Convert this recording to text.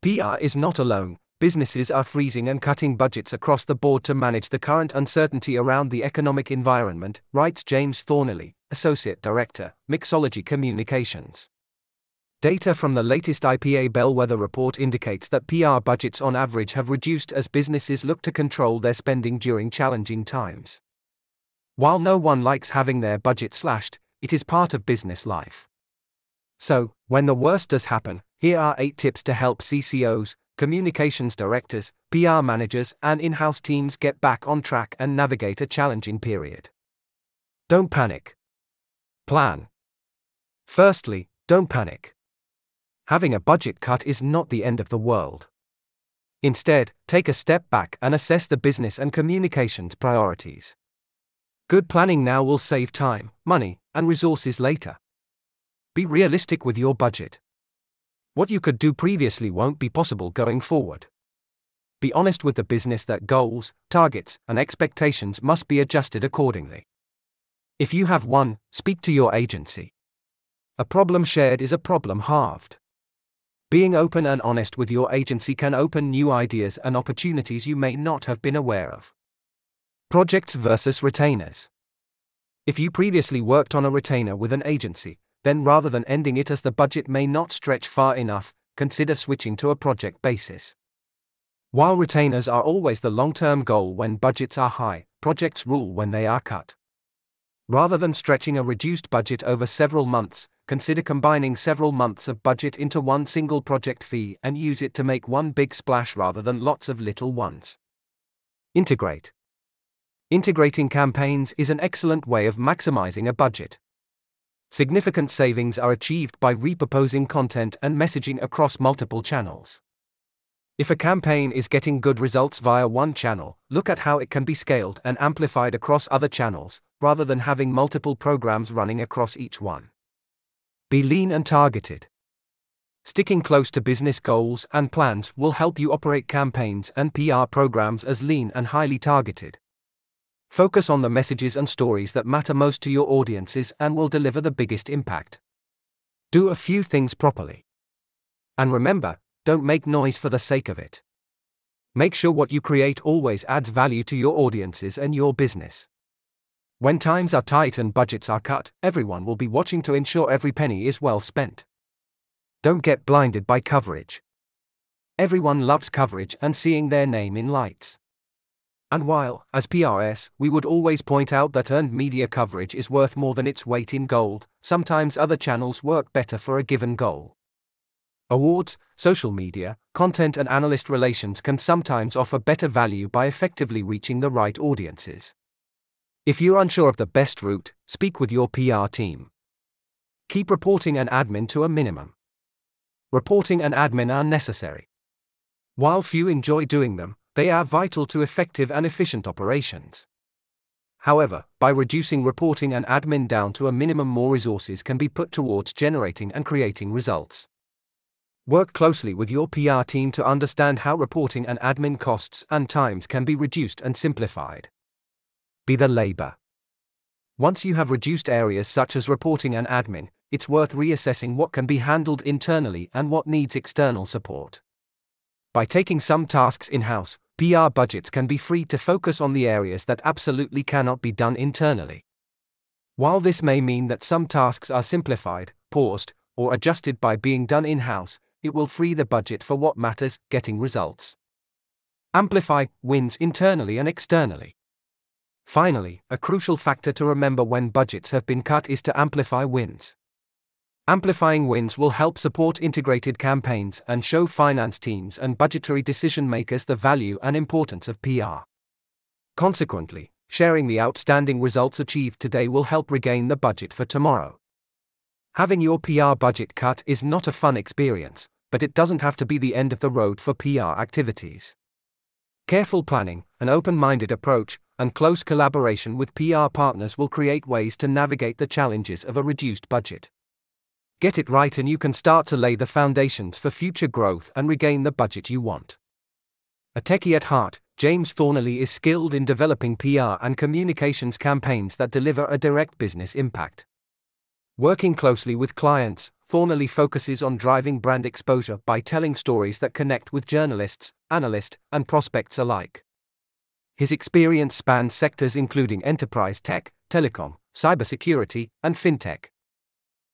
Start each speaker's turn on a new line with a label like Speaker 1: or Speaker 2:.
Speaker 1: PR is not alone. Businesses are freezing and cutting budgets across the board to manage the current uncertainty around the economic environment, writes James Thornley, Associate Director, Mixology Communications. Data from the latest IPA Bellwether report indicates that PR budgets on average have reduced as businesses look to control their spending during challenging times. While no one likes having their budget slashed, it is part of business life. So, when the worst does happen, here are 8 tips to help CCOs, communications directors, PR managers, and in-house teams get back on track and navigate a challenging period. Don't panic. Plan. Firstly, don't panic. Having a budget cut is not the end of the world. Instead, take a step back and assess the business and communications priorities. Good planning now will save time, money, and resources later. Be realistic with your budget. What you could do previously won't be possible going forward. Be honest with the business that goals, targets, and expectations must be adjusted accordingly. If you have one, speak to your agency. A problem shared is a problem halved. Being open and honest with your agency can open new ideas and opportunities you may not have been aware of. Projects versus retainers. If you previously worked on a retainer with an agency, then rather than ending it as the budget may not stretch far enough, consider switching to a project basis. While retainers are always the long-term goal when budgets are high, projects rule when they are cut. Rather than stretching a reduced budget over several months, consider combining several months of budget into one single project fee and use it to make one big splash rather than lots of little ones. Integrate. Integrating campaigns is an excellent way of maximizing a budget. Significant savings are achieved by repurposing content and messaging across multiple channels. If a campaign is getting good results via one channel, look at how it can be scaled and amplified across other channels, rather than having multiple programs running across each one. Be lean and targeted. Sticking close to business goals and plans will help you operate campaigns and PR programs as lean and highly targeted. Focus on the messages and stories that matter most to your audiences and will deliver the biggest impact. Do a few things properly. And remember, don't make noise for the sake of it. Make sure what you create always adds value to your audiences and your business. When times are tight and budgets are cut, everyone will be watching to ensure every penny is well spent. Don't get blinded by coverage. Everyone loves coverage and seeing their name in lights. And while, as PRS, we would always point out that earned media coverage is worth more than its weight in gold, sometimes other channels work better for a given goal. Awards, social media, content and analyst relations can sometimes offer better value by effectively reaching the right audiences. If you're unsure of the best route, speak with your PR team. Keep reporting and admin to a minimum. Reporting and admin are necessary. While few enjoy doing them, they are vital to effective and efficient operations. However, by reducing reporting and admin down to a minimum, more resources can be put towards generating and creating results. Work closely with your PR team to understand how reporting and admin costs and times can be reduced and simplified. Be the labor. Once you have reduced areas such as reporting and admin, it's worth reassessing what can be handled internally and what needs external support. By taking some tasks in-house, PR budgets can be freed to focus on the areas that absolutely cannot be done internally. While this may mean that some tasks are simplified, paused, or adjusted by being done in-house, it will free the budget for what matters, getting results. Amplify wins internally and externally. Finally, a crucial factor to remember when budgets have been cut is to amplify wins. Amplifying wins will help support integrated campaigns and show finance teams and budgetary decision makers the value and importance of PR. Consequently, sharing the outstanding results achieved today will help regain the budget for tomorrow. Having your PR budget cut is not a fun experience, but it doesn't have to be the end of the road for PR activities. Careful planning, an open-minded approach, and close collaboration with PR partners will create ways to navigate the challenges of a reduced budget. Get it right and you can start to lay the foundations for future growth and regain the budget you want. A techie at heart, James Thornley is skilled in developing PR and communications campaigns that deliver a direct business impact. Working closely with clients, Thornley focuses on driving brand exposure by telling stories that connect with journalists, analysts, and prospects alike. His experience spans sectors including enterprise tech, telecom, cybersecurity, and fintech.